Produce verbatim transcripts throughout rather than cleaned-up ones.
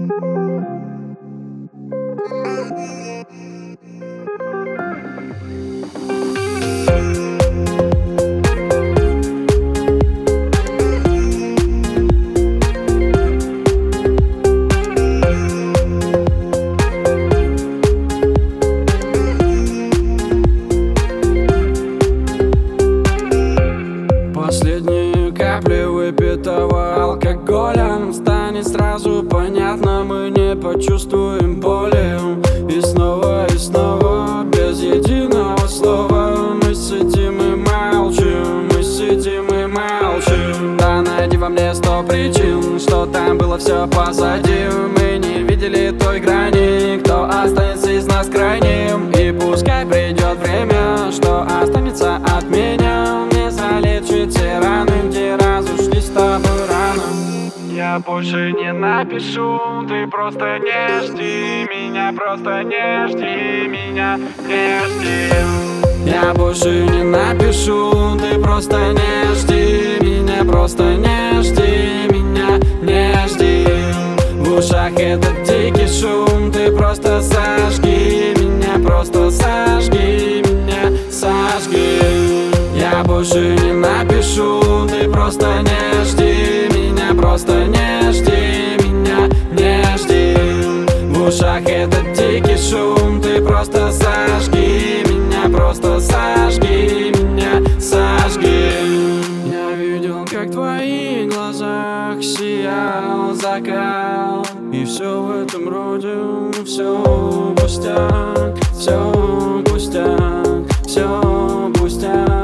Последние капли выпитого алкоголя нам станет сразу понятно, мы не почувствуем боли. И снова, и снова, без единого слова мы сидим и молчим, мы сидим и молчим. Да найди во мне сто причин, что там было все позади. Мы не видели той грани, кто останется из нас крайним. И пускай придет время, что останется от меня. Не залечит те раны, где разошлись с тобой рано. Я больше не напишу, ты просто не жди меня, просто не жди меня, не жди. Я больше не напишу, ты просто не жди меня, просто не жди меня, не жди. В ушах этот дикий шум, ты просто сожги меня, просто сожги меня, сожги. Я больше не напишу, ты просто не жди меня, просто не жди меня, не жди. В ушах этот дикий шум, ты просто сожги меня, просто сожги меня, сожги. Я видел, как в твоих глазах сиял закат, и все в этом роде, все пустяк, все пустяк, все пустяк.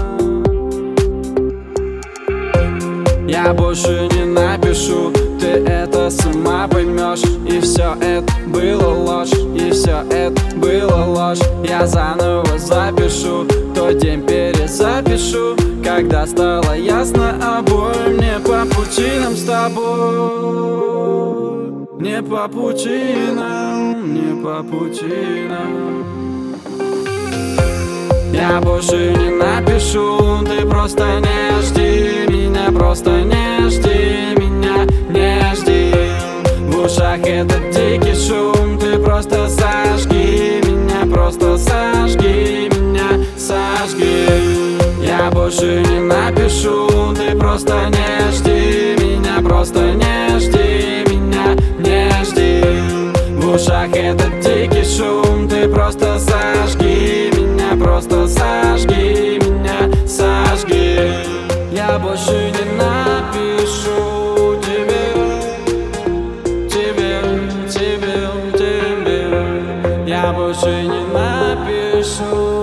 Я больше не напишу, ты это сама поймешь. И все это было ложь, и все это было ложь. Я заново запишу, тот день перезапишу, когда стало ясно обоим. Не по пути нам с тобой, не по пути нам, не по пути нам. Я больше не напишу, ты просто не жди меня, просто не жди меня, не жди. В ушах этот дикий шум, ты просто сожги меня, просто сожги меня, сожги. Я больше не напишу, ты просто не жди меня, просто не жди меня, не жди. В ушах этот дикий шум, ты просто сожги меня, просто сожги меня, сожги. Я больше не напишу тебе, тебе, тебе, тебе. Я больше не напишу.